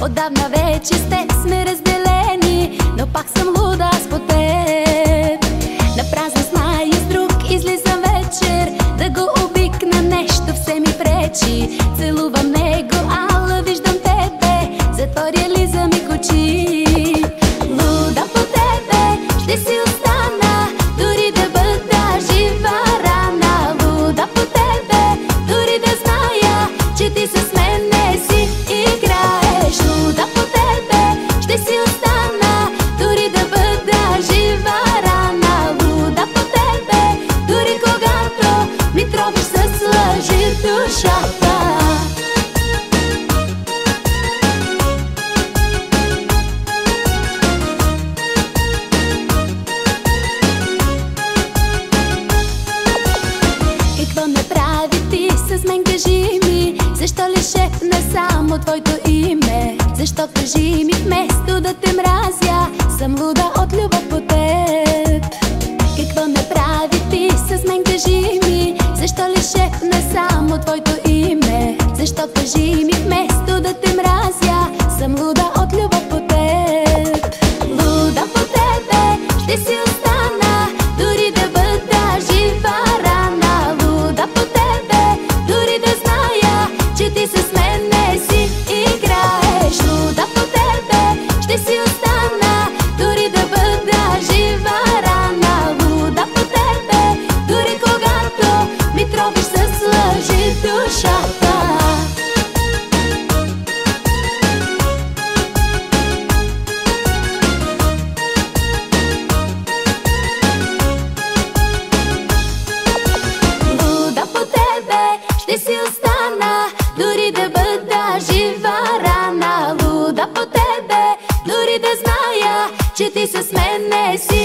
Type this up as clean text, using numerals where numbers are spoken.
Отдавна вече с теб сме разделени, но пак съм луда аз по теб. На празно зная с друг излизам вечер, да го обикна нещо все ми пречи. Целувам него, ала виждам тебе, затворя ли за миг очи. Луда по тебе, ще си остана, дори да бъда жива рана. Луда по тебе, дори да зная, че ти с мен не си играеш. Луда по тебе, ще си остана, дори да бъда жива рана. Луда по тебе, дори когато ми тровиш с лъжи душата. Какво направи ти с мен, кажи ми? Защо ли шепна само твоето име? Защо, кажи ми, вместо да те мразя, съм луда от любов по теб? Какво направи ти с мен, кажи ми? Защо ли шепна само твоето име? Защо, кажи ми, вместо да те мразя, съм луда от любов по теб? Луда по тебе, ще си остана, дори да бъда жива рана. Луда по тебе, дори да зная, че ти с мен не си играеш. Луда по тебе, ще си остана, дори да бъда жива рана. Луда по тебе, дори когато ми тровиш с лъжи душата. Луда по тебе, ще си остана, дори да бъда жива рана. Луда по тебе, дори да зная, че ти с мен не си